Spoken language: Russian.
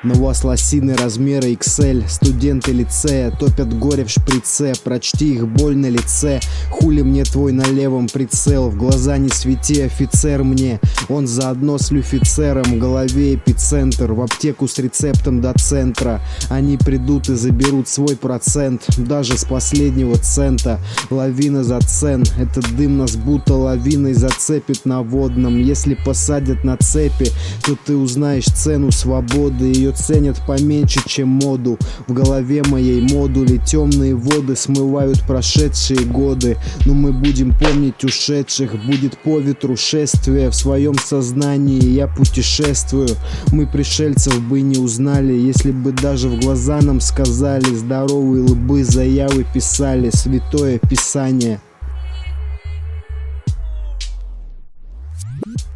Но вас лосины размера XL. Студенты лицея топят горе в шприце. Прочти их боль на лице. Хули мне твой на левом прицел? В глаза не свети, офицер мне. Он заодно с люфицером. В голове эпицентр. В аптеку с рецептом до центра. Они придут и заберут свой процент. Даже с последнего цента. Лавина за цен. Этот дым нас будто лавиной зацепит на водном. Если посадят на цепи, то ты узнаешь цену свободы. Ее ценят поменьше, чем моду. В голове моей модули темные воды смывают прошедшие годы. Но мы будем помнить ушедших. Будет по ветру шествие. В своем сознании я путешествую. Мы пришельцев бы не узнали, если бы даже в глаза нам сказали. Здоровые лбы заявы писали. Святое Писание.